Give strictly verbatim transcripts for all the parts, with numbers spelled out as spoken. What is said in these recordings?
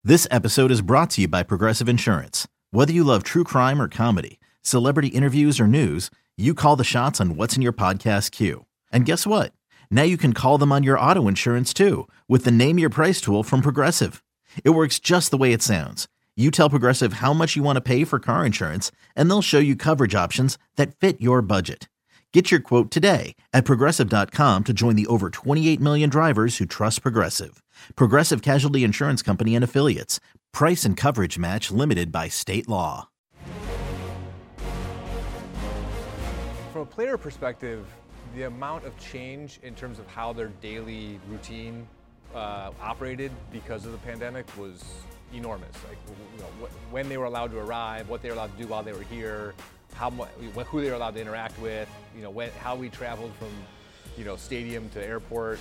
This episode is brought to you by Progressive Insurance. Whether you love true crime or comedy, celebrity interviews or news, you call the shots on what's in your podcast queue. And guess what? Now you can call them on your auto insurance too with the Name Your Price tool from Progressive. It works just the way it sounds. You tell Progressive how much you want to pay for car insurance, and they'll show you coverage options that fit your budget. Get your quote today at Progressive dot com to join the over twenty-eight million drivers who trust Progressive. Progressive Casualty Insurance Company and Affiliates. Price and coverage match limited by state law. From a player perspective, the amount of change in terms of how their daily routine uh, operated because of the pandemic was enormous. Like, you know, wh- when they were allowed to arrive, what they were allowed to do while they were here, how much, who they were allowed to interact with, you know, when, how we traveled from, you know, stadium to airport.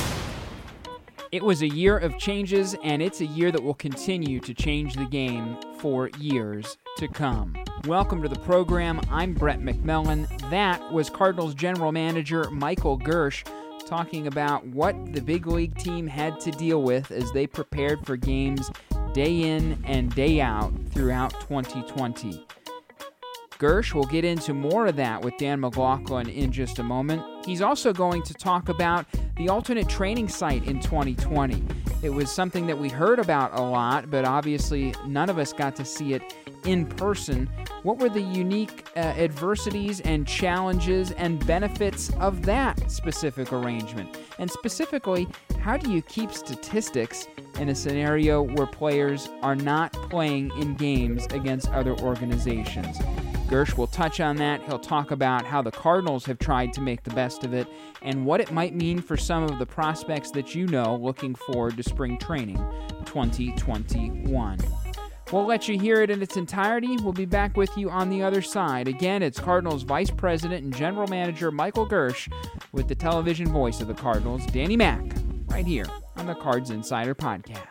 It was a year of changes, and it's a year that will continue to change the game for years to come. Welcome to the program. I'm Brett McMillan. That was Cardinals general manager Michael Girsch talking about what the big league team had to deal with as they prepared for games day in and day out throughout twenty twenty. Girsch will get into more of that with Dan McLaughlin in just a moment. He's also going to talk about the alternate training site in twenty twenty. It was something that we heard about a lot, but obviously none of us got to see it in person. What were the unique uh, adversities and challenges and benefits of that specific arrangement? And specifically, how do you keep statistics in a scenario where players are not playing in games against other organizations? Girsch will touch on that. He'll talk about how the Cardinals have tried to make the best of it and what it might mean for some of the prospects that you know looking forward to spring training twenty twenty-one. We'll let you hear it in its entirety. We'll be back with you on the other side. Again, it's Cardinals Vice President and General Manager Michael Girsch with the television voice of the Cardinals, Danny Mack, right here on the Cards Insider Podcast.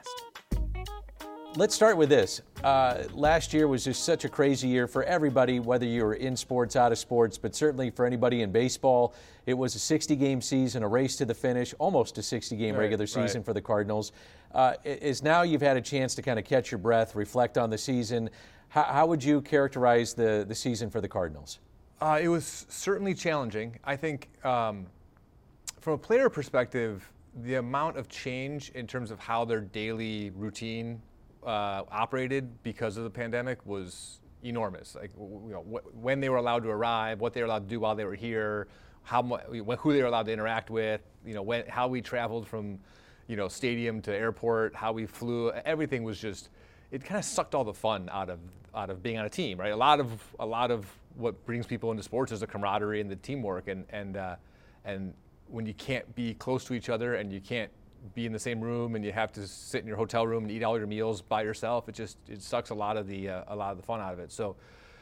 Let's start with this. Uh, last year was just such a crazy year for everybody, whether you were in sports, out of sports, but certainly for anybody in baseball. It was a sixty-game season, a race to the finish, almost a sixty-game right, regular season right. for the Cardinals. Uh, is now you've had a chance to kind of catch your breath, reflect on the season. How, how would you characterize the, the season for the Cardinals? Uh, it was certainly challenging. I think um, from a player perspective, the amount of change in terms of how their daily routine Uh, operated because of the pandemic was enormous. Like, you know, wh- when they were allowed to arrive, what they were allowed to do while they were here, how mu- who they were allowed to interact with, you know, when, how we traveled from, you know, stadium to airport, how we flew. Everything was just, it kind of sucked all the fun out of out of being on a team, right? A lot of a lot of what brings people into sports is the camaraderie and the teamwork, and and uh, and when you can't be close to each other and you can't be in the same room and you have to sit in your hotel room and eat all your meals by yourself, it just it sucks a lot of the uh, a lot of the fun out of it. So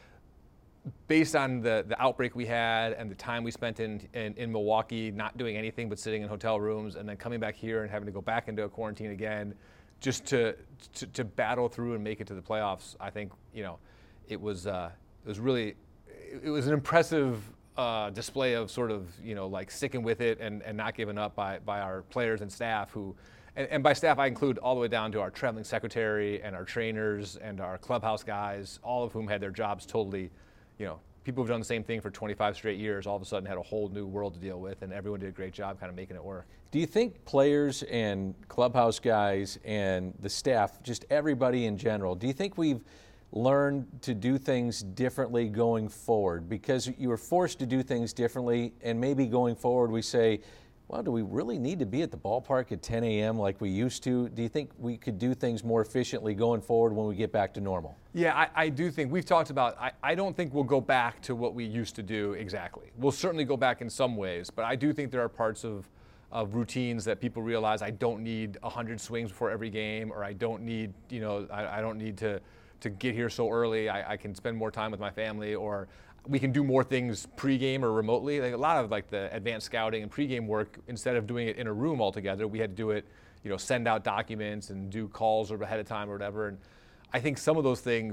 based on the the outbreak we had and the time we spent in, in in Milwaukee not doing anything but sitting in hotel rooms and then coming back here and having to go back into a quarantine again just to to, to battle through and make it to the playoffs, I think, you know, it was uh, it was really it was an impressive Uh, display of sort of, you know, like sticking with it and, and not giving up by, by our players and staff who, and, and by staff I include all the way down to our traveling secretary and our trainers and our clubhouse guys, all of whom had their jobs totally, you know, people who've done the same thing for twenty-five straight years all of a sudden had a whole new world to deal with, and everyone did a great job kind of making it work. Do you think players and clubhouse guys and the staff, just everybody in general, do you think we've learn to do things differently going forward? Because you were forced to do things differently, and maybe going forward we say, well, do we really need to be at the ballpark at ten a.m. like we used to? Do you think we could do things more efficiently going forward when we get back to normal? Yeah, I, I do think we've talked about, I, I don't think we'll go back to what we used to do exactly. We'll certainly go back in some ways, but I do think there are parts of, of routines that people realize I don't need one hundred swings before every game, or I don't need, you know, I, I don't need to to get here so early. I, I can spend more time with my family, or we can do more things pregame or remotely. Like a lot of like the advanced scouting and pregame work, instead of doing it in a room altogether, we had to do it, you know, send out documents and do calls or ahead of time or whatever. And I think some of those things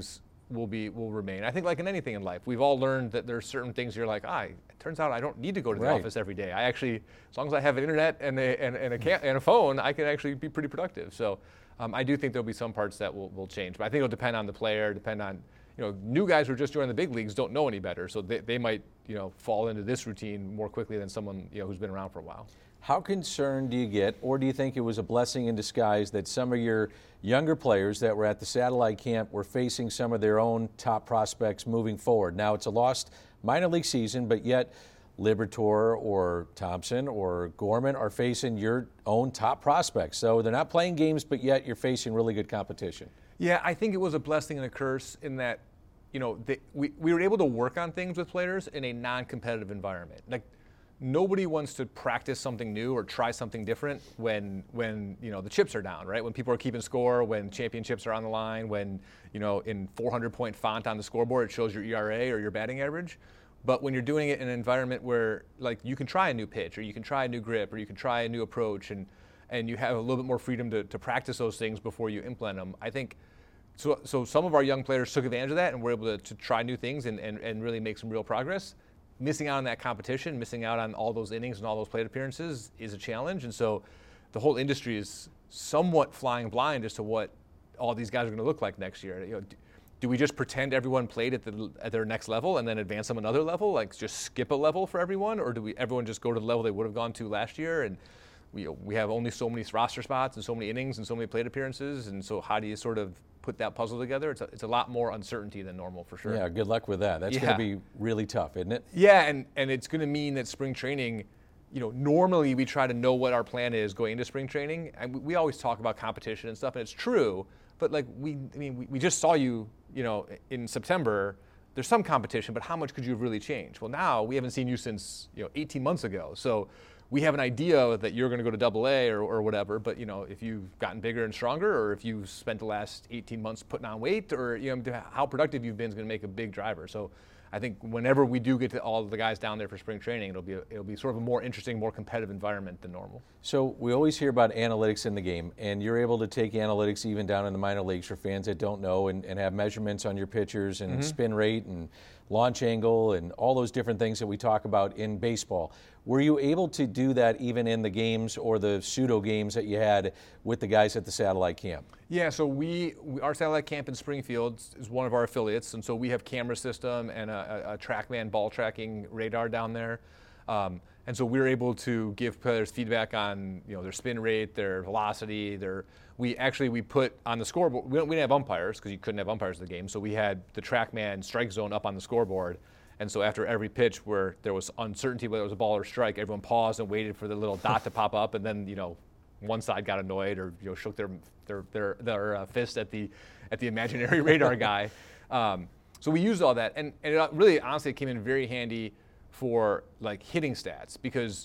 will be will remain. I think like in anything in life, we've all learned that there's certain things you're like, ah, it turns out I don't need to go to the Right. office every day. I actually, as long as I have an internet and a and, and a ca- and a phone, I can actually be pretty productive. So um, I do think there'll be some parts that will, will change, but I think it'll depend on the player, depend on, you know, new guys who are just joining the big leagues don't know any better, so they, they might, you know, fall into this routine more quickly than someone, you know, who's been around for a while. How concerned do you get, or do you think it was a blessing in disguise that some of your younger players that were at the satellite camp were facing some of their own top prospects moving forward? Now, it's a lost minor league season, but yet Liberatore or Thompson or Gorman are facing your own top prospects. So they're not playing games, but yet you're facing really good competition. Yeah, I think it was a blessing and a curse in that, you know, they, we, we were able to work on things with players in a non-competitive environment. Like, nobody wants to practice something new or try something different when, when you know, the chips are down, right? When people are keeping score, when championships are on the line, when, you know, in four hundred point font on the scoreboard, it shows your E R A or your batting average. But when you're doing it in an environment where, like, you can try a new pitch, or you can try a new grip, or you can try a new approach, and, and you have a little bit more freedom to, to practice those things before you implement them, I think, so, so some of our young players took advantage of that and were able to, to try new things and, and, and really make some real progress. Missing out on that competition, missing out on all those innings and all those plate appearances is a challenge. And so the whole industry is somewhat flying blind as to what all these guys are going to look like next year. You know, do, do we just pretend everyone played at, the, at their next level and then advance them another level, like just skip a level for everyone? Or do we everyone just go to the level they would have gone to last year? And we, we have only so many roster spots and so many innings and so many plate appearances. And so how do you sort of put that puzzle together? It's a, it's a lot more uncertainty than normal, for sure. Yeah, good luck with that. That's Yeah. going to be really tough, isn't it? Yeah, and, and it's going to mean that spring training, you know, normally we try to know what our plan is going into spring training, and we, we always talk about competition and stuff, and it's true, but like we, I mean, we, we just saw you, you know, in September. There's some competition, but how much could you have really changed? Well, now we haven't seen you since, you know, eighteen months ago, so we have an idea that you're going to go to Double A or, or whatever, but you know, if you've gotten bigger and stronger, or if you've spent the last eighteen months putting on weight, or you know, how productive you've been is going to make a big driver. So I think whenever we do get to all of the guys down there for spring training, it'll be a, it'll be sort of a more interesting, more competitive environment than normal. So we always hear about analytics in the game, and you're able to take analytics even down in the minor leagues for fans that don't know, and, and have measurements on your pitchers and mm-hmm. spin rate and launch angle and all those different things that we talk about in baseball. Were you able to do that even in the games or the pseudo games that you had with the guys at the satellite camp? Yeah, so we, we our satellite camp in Springfield is one of our affiliates, and so we have camera system and a, a, a TrackMan ball tracking radar down there. Um, and so we're able to give players feedback on, you know, their spin rate, their velocity, their we actually we put on the scoreboard. We, don't, we didn't have umpires because you couldn't have umpires in the game, so we had the TrackMan strike zone up on the scoreboard. And so after every pitch where there was uncertainty whether it was a ball or strike, everyone paused and waited for the little dot to pop up, and then, you know, one side got annoyed or, you know, shook their their their, their uh, fist at the at the imaginary radar guy. Um, so we used all that, and, and it really honestly it came in very handy for like hitting stats, because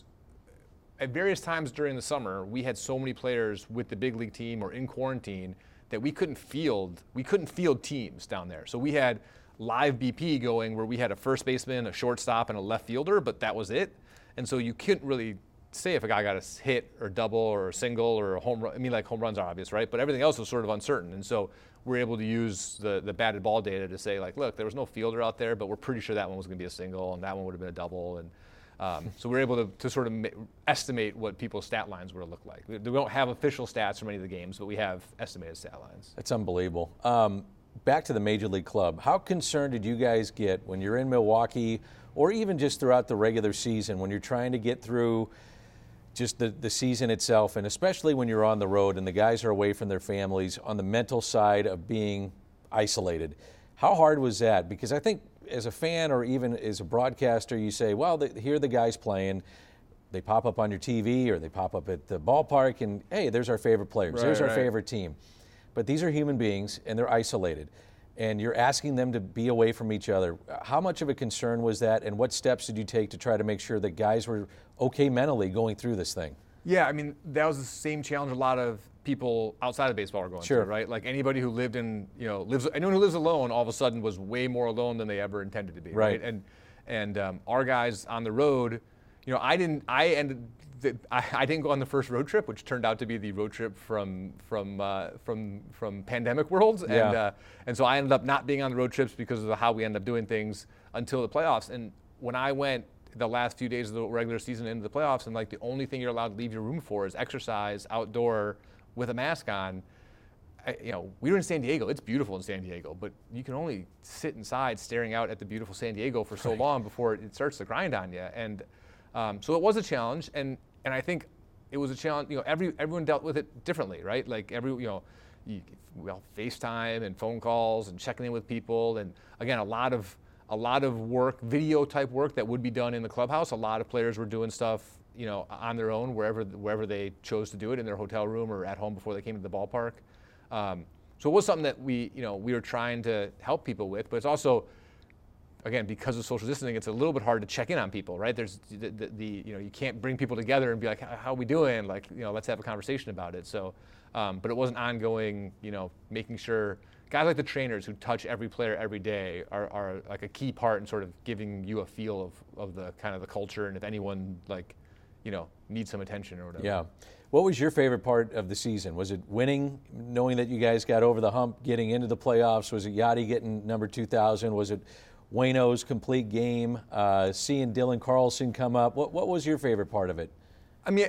at various times during the summer we had so many players with the big league team or in quarantine that we couldn't field we couldn't field teams down there. So we had live B P going where we had a first baseman, a shortstop, and a left fielder, but that was it. And so you couldn't really say if a guy got a hit or double or a single or a home run. I mean, like home runs are obvious, right? But everything else was sort of uncertain. And so we're able to use the, the batted ball data to say, like, look, there was no fielder out there, but we're pretty sure that one was going to be a single and that one would have been a double. And um, so we're able to, to sort of ma- estimate what people's stat lines would have looked like. We, we don't have official stats from any of the games, but we have estimated stat lines. That's unbelievable. Um, back to the Major League Club. How concerned did you guys get when you're in Milwaukee, or even just throughout the regular season, when you're trying to get through just the, the season itself, and especially when you're on the road and the guys are away from their families, on the mental side of being isolated? How hard was that? Because I think as a fan or even as a broadcaster, you say, well, the, here are the guys playing. They pop up on your T V or they pop up at the ballpark and, hey, there's our favorite players. Right, there's our right. favorite team. But these are human beings and they're isolated. And you're asking them to be away from each other. How much of a concern was that, and what steps did you take to try to make sure that guys were okay mentally going through this thing? Yeah, I mean, that was the same challenge a lot of people outside of baseball are going sure. through, right? Like anybody who lived in, you know, lives, anyone who lives alone all of a sudden was way more alone than they ever intended to be, right? right? And and um, our guys on the road, you know, I didn't, I ended, the, I, I didn't go on the first road trip, which turned out to be the road trip from from uh, from from pandemic world, yeah. and uh, and so I ended up not being on the road trips because of how we ended up doing things until the playoffs. And when I went the last few days of the regular season into the playoffs, and like the only thing you're allowed to leave your room for is exercise outdoor with a mask on. I, you know, we were in San Diego. It's beautiful in San Diego, but you can only sit inside staring out at the beautiful San Diego for so right. long before it starts to grind on you. And um, so it was a challenge, and and I think it was a challenge. You know, every everyone dealt with it differently, right? Like every you know, you, well, FaceTime and phone calls and checking in with people, and again, a lot of a lot of work, video type work that would be done in the clubhouse. A lot of players were doing stuff, you know, on their own wherever wherever they chose to do it, in their hotel room or at home before they came to the ballpark. Um, so it was something that we, you know, we were trying to help people with, but it's also, again, because of social distancing, it's a little bit hard to check in on people, right? There's the, the, the you know, you can't bring people together and be like, how are we doing? Like, you know, let's have a conversation about it. So, um, but it wasn't ongoing, you know, making sure guys like the trainers who touch every player every day are, are like a key part in sort of giving you a feel of, of the kind of the culture, and if anyone like, you know, needs some attention or whatever. Yeah. What was your favorite part of the season? Was it winning, knowing that you guys got over the hump, getting into the playoffs? Was it Yadi getting number two thousand? Was it Waino's complete game, uh, seeing Dylan Carlson come up? What what was your favorite part of it? I mean,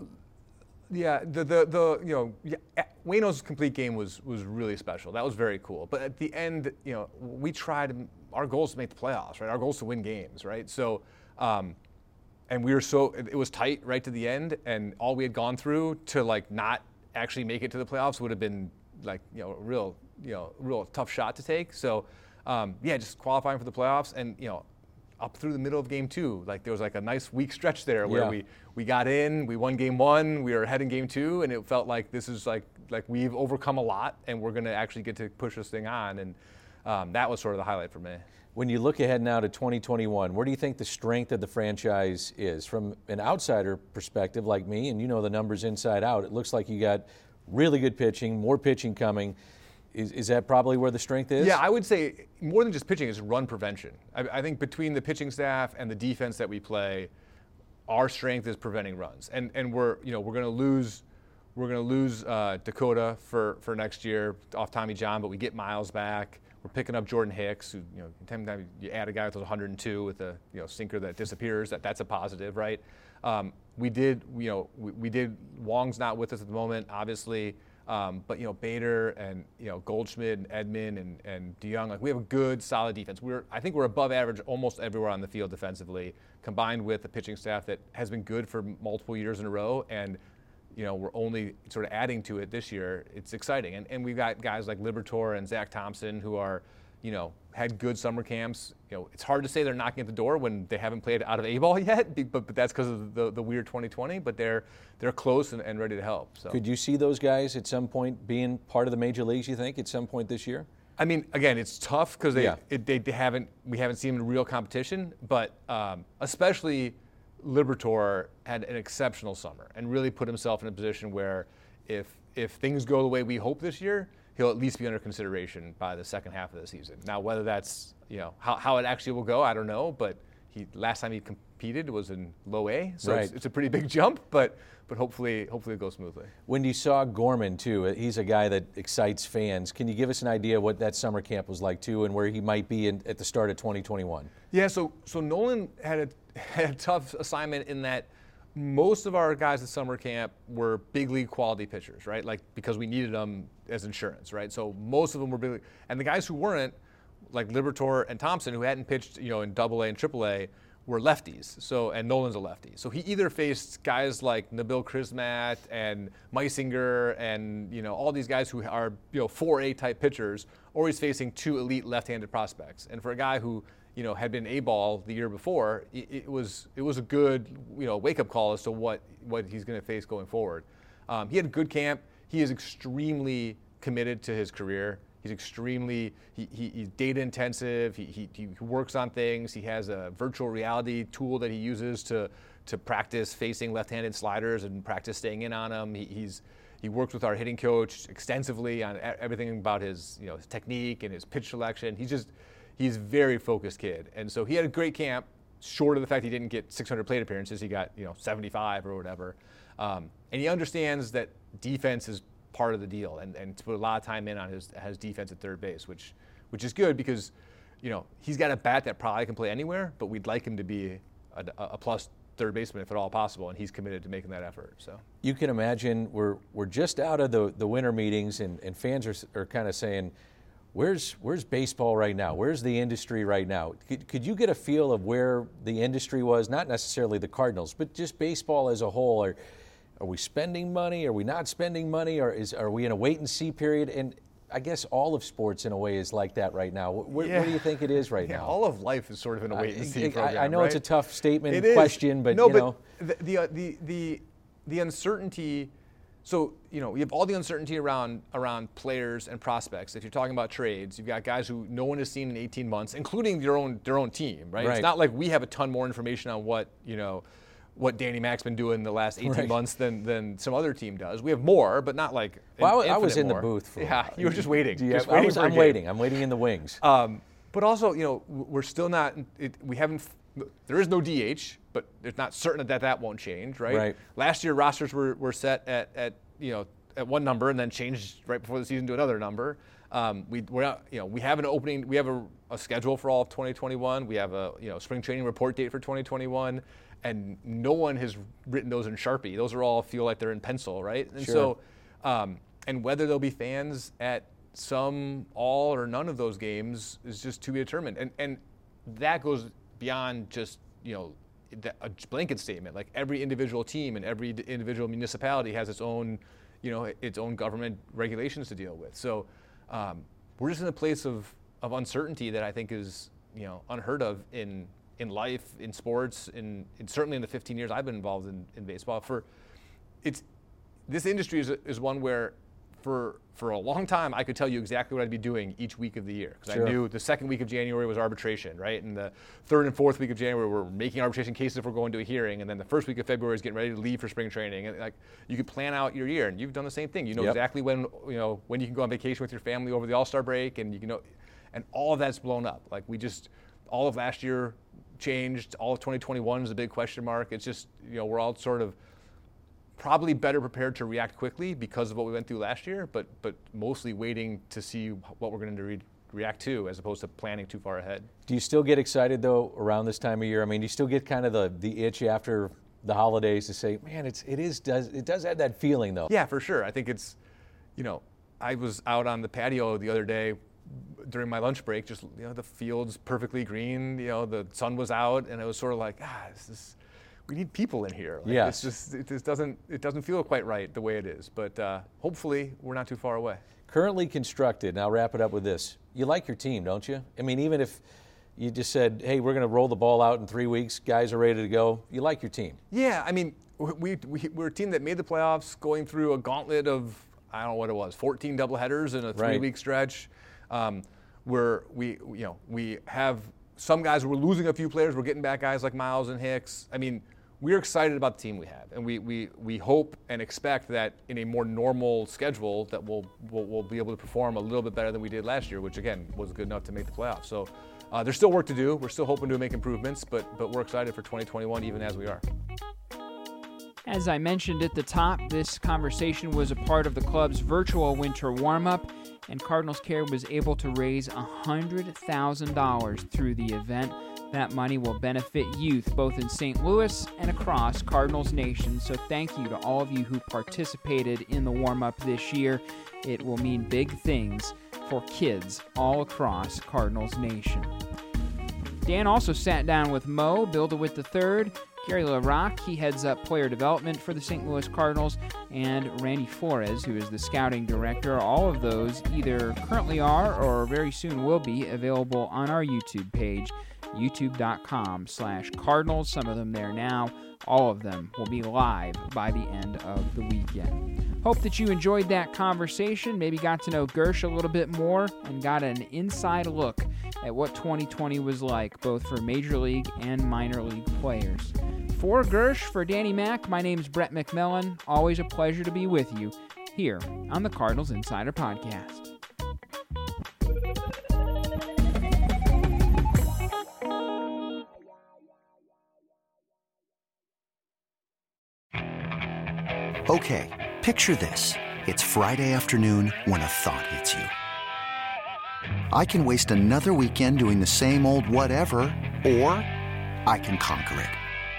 yeah, the the, the you know, yeah, Waino's complete game was was really special. That was very cool. But at the end, you know, we tried. Our goal is to make the playoffs, right? Our goal is to win games, right? So. Um, And we were so, it was tight right to the end, and all we had gone through to like not actually make it to the playoffs would have been like, you know, a real, you know, real tough shot to take. So, um, yeah, just qualifying for the playoffs, and, you know, up through the middle of game two, like there was like a nice weak stretch there where yeah. we, we got in, we won game one, we were ahead in game two, and it felt like this is like, like we've overcome a lot, and we're going to actually get to push this thing on. And um, that was sort of the highlight for me. When you look ahead now to twenty twenty-one, where do you think the strength of the franchise is? From an outsider perspective like me, and you know the numbers inside out, it looks like you got really good pitching, more pitching coming. Is, is that probably where the strength is? Yeah, I would say more than just pitching is run prevention. I, I think between the pitching staff and the defense that we play, our strength is preventing runs. And and we're you know we're going to lose we're going to lose uh, Dakota for, for next year off Tommy John, but we get Miles back. We're picking up Jordan Hicks, who, you know, anytime you add a guy with one hundred two with a, you know, sinker that disappears, that, that's a positive, right? Um, we did, you know, we, we did, Wong's not with us at the moment, obviously, um, but, you know, Bader and, you know, Goldschmidt and Edman and, and DeYoung, like, we have a good, solid defense. We're, I think we're above average almost everywhere on the field defensively, combined with a pitching staff that has been good for multiple years in a row, and, you know, we're only sort of adding to it this year. It's exciting. And and we've got guys like Liberatore and Zach Thompson who are, you know, had good summer camps. You know, it's hard to say they're knocking at the door when they haven't played out of A-ball yet, but, but that's because of the, the weird twenty twenty, but they're they're close and, and ready to help. So. Could you see those guys at some point being part of the major leagues, you think, at some point this year? I mean, again, it's tough because they, yeah. it, they haven't we haven't seen them in real competition, but um, especially Liberatore had an exceptional summer and really put himself in a position where if if things go the way we hope this year, he'll at least be under consideration by the second half of the season. Now, whether that's, you know, how, how it actually will go, I don't know, but he last time he competed was in low A, so right. it's, it's a pretty big jump, but but hopefully hopefully it goes smoothly. When you saw Gorman, too, he's a guy that excites fans. Can you give us an idea what that summer camp was like, too, and where he might be in, at the start of twenty twenty-one? Yeah, so so Nolan had a had a tough assignment in that most of our guys at summer camp were big league quality pitchers, right? Like, because we needed them as insurance, right? So most of them were big league. And the guys who weren't, like Liberatore and Thompson, who hadn't pitched, you know, in double A and triple A, were lefties. So, and Nolan's a lefty. So he either faced guys like Nabil Krismat and Meisinger and, you know, all these guys who are, you know, four A type pitchers, or he's facing two elite left-handed prospects. And for a guy who, you know, had been A-ball the year before, it, it was it was a good, you know, wake-up call as to what, what he's going to face going forward. Um, he had a good camp. He is extremely committed to his career. He's extremely, he, he, he's data intensive. He, he, he works on things. He has a virtual reality tool that he uses to, to practice facing left-handed sliders and practice staying in on them. He, he's, he works with our hitting coach extensively on everything about his, you know, his technique and his pitch selection. He's just, he's a very focused kid. And so he had a great camp. short of the fact he didn't get six hundred plate appearances, he got, you know, seventy-five or whatever. Um, and he understands that defense is part of the deal, and, and to put a lot of time in on his, his defense at third base, which which is good because, you know, he's got a bat that probably can play anywhere, but we'd like him to be a, a plus third baseman if at all possible, and he's committed to making that effort. So you can imagine we're we're just out of the, the winter meetings, and, and fans are, are kind of saying, where's where's baseball right now? Where's the industry right now? Could, could you get a feel of where the industry was, not necessarily the Cardinals, but just baseball as a whole? Are, are we spending money? Are we not spending money? Or is are we in a wait-and-see period? And I guess all of sports, in a way, is like that right now. Where, yeah. where do you think it is right yeah, now? All of life is sort of in a wait-and-see I, program, I, I know right? it's a tough statement it question, is. but no, you but know. the the, uh, the the the uncertainty. So, you know, we have all the uncertainty around around players and prospects. If you're talking about trades, you've got guys who no one has seen in eighteen months, including their own their own team, right? right? It's not like we have a ton more information on what, you know, what Danny Mac's been doing the last eighteen right. months than than some other team does. We have more, but not like Well, I was in more. the booth for Yeah, you were just waiting. Do you just have, waiting I was, for a I'm game. waiting. I'm waiting in the wings. Um, but also, you know, we're still not. It, we haven't. There is no D H, but it's not certain that that won't change, right? Right. Last year, rosters were, were set at, at you know at one number and then changed right before the season to another number. Um, we we're not, you know we have an opening. We have a, a schedule for all of twenty twenty-one. We have a you know spring training report date for twenty twenty-one, and no one has written those in Sharpie. Those are all feel like they're in pencil, right? And Sure. so, um, and whether there'll be fans at some, all, or none of those games is just to be determined. And and that goes beyond just, you know, a blanket statement. Like every individual team and every individual municipality has its own, you know, its own government regulations to deal with. So um, we're just in a place of, of uncertainty that I think is, you know, unheard of in in life, in sports, in, in certainly in the fifteen years I've been involved in, in baseball. For it's this industry is is one where for for a long time I could tell you exactly what I'd be doing each week of the year, because Sure. I knew the second week of January was arbitration, right? And the third and fourth week of January we're making arbitration cases if we're going to a hearing, and then the first week of February is getting ready to leave for spring training. And like you could plan out your year, and you've done the same thing. You know Yep. exactly when you know when you can go on vacation with your family over the All-Star break, and you can know, and all of that's blown up. Like we just all of last year changed. All of twenty twenty-one is a big question mark. It's just, you know, we're all sort of probably better prepared to react quickly because of what we went through last year, but but mostly waiting to see what we're going to re- react to as opposed to planning too far ahead. Do you still get excited, though, around this time of year? I mean, do you still get kind of the, the itch after the holidays to say, man, it's it is does it does have that feeling, though? Yeah, for sure. I think it's, you know, I was out on the patio the other day during my lunch break, just, you know, the field's perfectly green, you know, the sun was out, and it was sort of like, ah, this is, we need people in here. Like, Yes. It's just, it just doesn't, it doesn't feel quite right the way it is, but uh, hopefully we're not too far away. Currently constructed, and I'll wrap it up with this. You like your team, don't you? I mean, even if you just said, hey, we're going to roll the ball out in three weeks, guys are ready to go, you like your team. Yeah, I mean, we, we, we're a team that made the playoffs going through a gauntlet of, I don't know what it was, fourteen doubleheaders in a three-week Right. stretch. Um, where we, you know, we have some guys, we're losing a few players, we're getting back guys like Miles and Hicks. I mean, we're excited about the team we have, and we, we, we hope and expect that in a more normal schedule that we'll, we'll we'll be able to perform a little bit better than we did last year, which again was good enough to make the playoffs. So uh, there's still work to do. We're still hoping to make improvements, but but we're excited for twenty twenty-one even as we are. As I mentioned at the top, this conversation was a part of the club's virtual winter warm-up, and Cardinals Care was able to raise one hundred thousand dollars through the event. That money will benefit youth both in Saint Louis and across Cardinals Nation, so thank you to all of you who participated in the warm-up this year. It will mean big things for kids all across Cardinals Nation. Dan also sat down with Mo, Bill DeWitt the third, Gary LaRocque, he heads up player development for the Saint Louis Cardinals, and Randy Flores, who is the scouting director. All of those either currently are or very soon will be available on our YouTube page, youtube.com slash Cardinals. Some of them there now. All of them will be live by the end of the weekend. Hope that you enjoyed that conversation, maybe got to know Gersh a little bit more, and got an inside look at what twenty twenty was like, both for Major League and minor league players. For Gersh, for Danny Mac, my name is Brett McMillan. Always a pleasure to be with you here on the Cardinals Insider Podcast. Okay, picture this. It's Friday afternoon when a thought hits you. I can waste another weekend doing the same old whatever, or I can conquer it.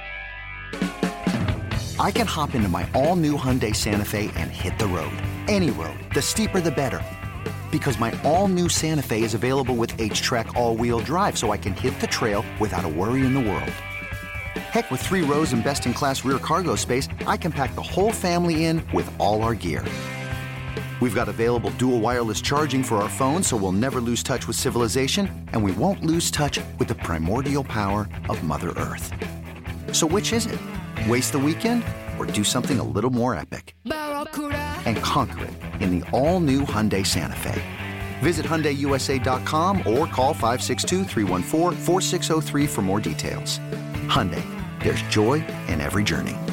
I can hop into my all-new Hyundai Santa Fe and hit the road. Any road. The steeper, the better. Because my all-new Santa Fe is available with H-Track all-wheel drive, so I can hit the trail without a worry in the world. Heck, with three rows and best-in-class rear cargo space, I can pack the whole family in with all our gear. We've got available dual wireless charging for our phones, so we'll never lose touch with civilization, and we won't lose touch with the primordial power of Mother Earth. So which is it? Waste the weekend or do something a little more epic? And conquer it in the all-new Hyundai Santa Fe. Visit Hyundai U S A dot com or call five six two, three one four, four six zero three for more details. Hyundai, there's joy in every journey.